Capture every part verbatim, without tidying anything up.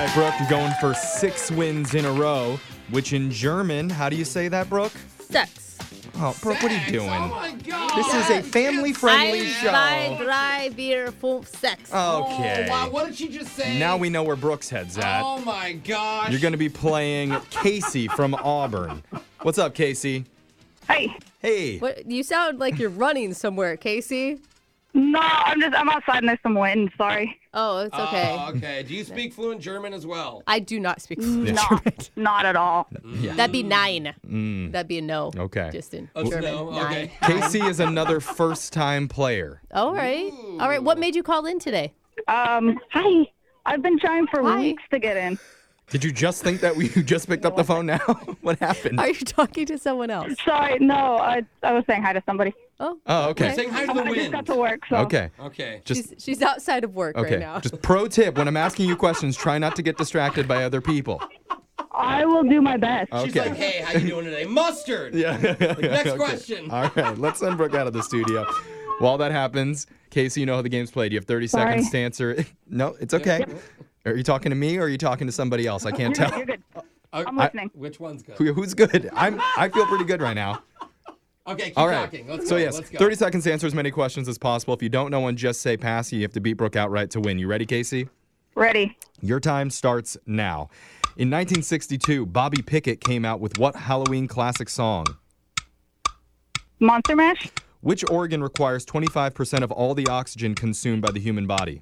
right, Brooke, you're going for six wins in a row, which in German, how do you say that, Brooke? Sex. Oh, Brooke, what are you doing? Oh my God. This is a family-friendly Ein, show. zwei, drei, vier, fünf, sechs. Okay. Oh, wow. What did she just say? Now we know where Brooke's head's at. Oh my gosh. You're going to be playing Casey from Auburn. What's up, Casey? Hey. Hey. What? You sound like you're running somewhere, Casey. No, I'm just I'm outside and there's some wind. Sorry. Oh, it's okay. Oh, okay. Do you speak fluent German as well? I do not speak fluent No, German. not at all. Yeah. That'd be nine. Mm. That'd be a no. Okay. Just in Oh, German. no, Nine. okay. Casey is another first-time player. All right. Ooh. All right. What made you call in today? Um, hi. I've been trying for Hi. weeks to get in. Did you just think that we just picked up the phone now? What happened? Are you talking to someone else? Sorry, no, I I was saying hi to somebody. Oh. Oh, okay. Saying hi to the I just wind. got to work, so. Okay. Okay. Just She's, she's outside of work okay. right now. Just pro tip: when I'm asking you questions, try not to get distracted by other people. I will do my best. Okay. She's like, hey, how you doing today? Mustard. Yeah. Next Okay. question. All right, let's send Brooke out of the studio. While that happens, Casey, you know how the game's played. You have thirty Sorry. seconds to answer. No, it's okay. Are you talking to me or are you talking to somebody else? I can't You're tell. good, you're good. Uh, I'm listening. Which one's good? Who, who's good? I'm. I feel pretty good right now. Okay, keep All right. talking. Let's so go. yes, Let's go. thirty seconds to answer as many questions as possible. If you don't know one, just say pass. You have to beat Brooke outright to win. You ready, Casey? Ready. Your time starts now. In nineteen sixty-two, Bobby Pickett came out with what Halloween classic song? Monster Mash. Which organ requires twenty-five percent of all the oxygen consumed by the human body?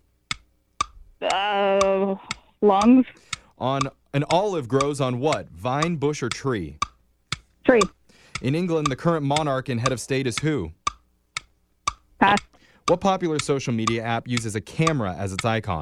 Uh, lungs. On an olive grows on what? Vine, bush, or tree? Tree. In England, the current monarch and head of state is who? Pass. What popular social media app uses a camera as its icon?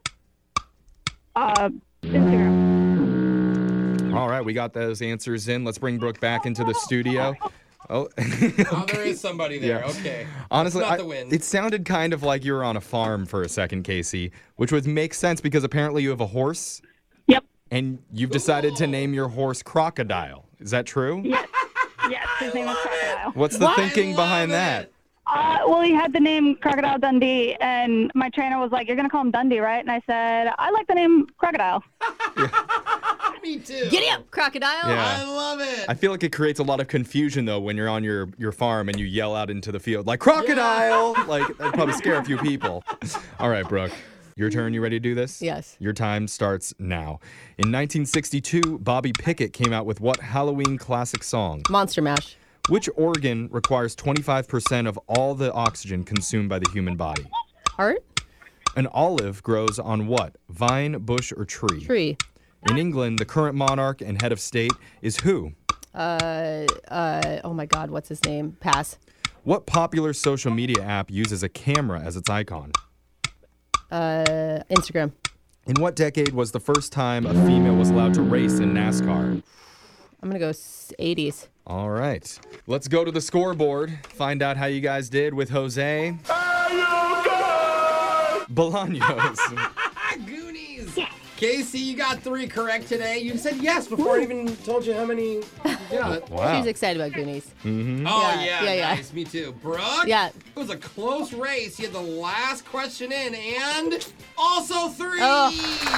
Uh, Instagram. All right, we got those answers in. Let's bring Brooke back into the studio. Oh, Oh, there is somebody there. Yeah. Okay. honestly, It's not I- the wind. it sounded kind of like you were on a farm for a second, Casey, which would make sense because apparently you have a horse Yep. and you've decided to name your horse Crocodile. Is that true? Yes. Yes, his name was Crocodile. What's the What? thinking I love behind that? it. Uh, well, he had the name Crocodile Dundee, and my trainer was like, "You're gonna call him Dundee, right?" And I said, "I like the name Crocodile." Me too. Giddy up, crocodile. Yeah. I love it. I feel like it creates a lot of confusion though when you're on your, your farm and you yell out into the field like crocodile. Like that'd probably scare a few people. All right, Brooke. Your turn. You ready to do this? Yes. Your time starts now. In nineteen sixty-two, Bobby Pickett came out with what Halloween classic song? Monster Mash. Which organ requires twenty-five percent of all the oxygen consumed by the human body? Heart. An olive grows on what? Vine, bush, or tree? Tree. In England, the current monarch and head of state is who? Uh, uh, oh my God, what's his name? Pass. What popular social media app uses a camera as its icon? Uh, Instagram. In what decade was the first time a female was allowed to race in NASCAR? I'm gonna go s- eighties. All right. Let's go to the scoreboard, find out how you guys did with Jose. Bolaños. Goonies. Casey, you got three correct today. You said yes before I even told you how many you got. Wow. She's excited about Goonies. Oh, Yeah, yeah, yeah, yeah. nice. Me too. Brooke? Yeah. It was a close race. You had the last question in and also three. Oh.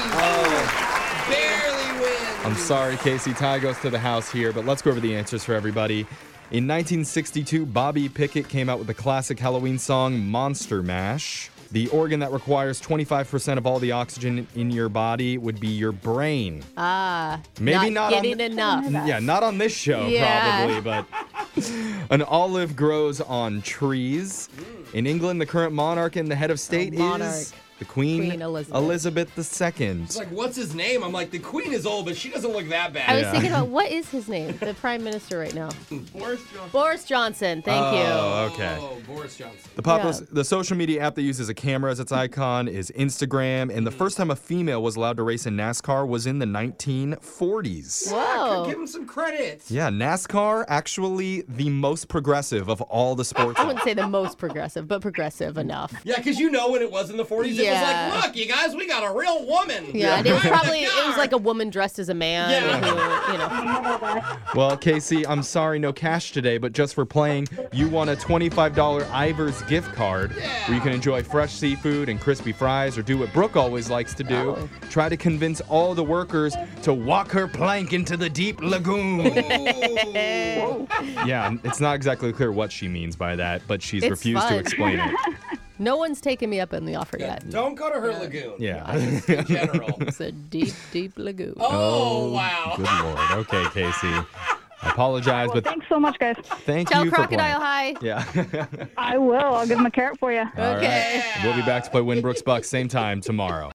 Barely wins. I'm sorry, Casey. Ty goes to the house here, but let's go over the answers for everybody. In nineteen sixty-two, Bobby Pickett came out with the classic Halloween song Monster Mash. The organ that requires twenty-five percent of all the oxygen in your body would be your brain. Ah. Maybe not on getting the- enough. Yeah, not on this show, Yeah. probably, but an olive grows on trees. In England, the current monarch and the head of state monarch. is the Queen, Queen Elizabeth. Elizabeth the Second. It's like, what's his name? I'm like, the queen is old, but she doesn't look that bad. I was Yeah. thinking about what is his name? The prime minister right now. Boris Johnson. Boris Johnson. Thank Oh, okay. Oh, Boris Johnson. The popular, Yeah. the social media app that uses a camera as its icon is Instagram, and the first time a female was allowed to race in NASCAR was in the nineteen forties. you. Whoa. Give him some credit. Yeah, NASCAR actually the most progressive of all the sports. I wouldn't say the most progressive, but progressive enough. Yeah, because you know when it was in the forties, it Yeah. was like, look, you guys, we got a real woman. Yeah, and it was driving the probably it was car. like a woman dressed as a man. Yeah. Who, you know. Well, Casey, I'm sorry, no cash today, but just for playing, you won a twenty-five dollars Ivar's gift card where you can enjoy fresh seafood and crispy fries or do what Brooke always likes to do. Oh. Try to convince all the workers to walk her plank into the deep lagoon. Yeah, it's not exactly clear what she means by that, but she's It's refused fun. to explain it. No one's taken me up on the offer yet. Don't go to her lagoon. Yeah. In general. It's a deep, deep lagoon. Oh, wow. Good Lord. Okay, Casey. I apologize, Well, but thanks so much, guys. thank Tell you for Crocodile playing. hi. Yeah. I will. I'll give him a carrot for you. All right. Okay. We'll be back to play Winbrook's Bucks same time tomorrow.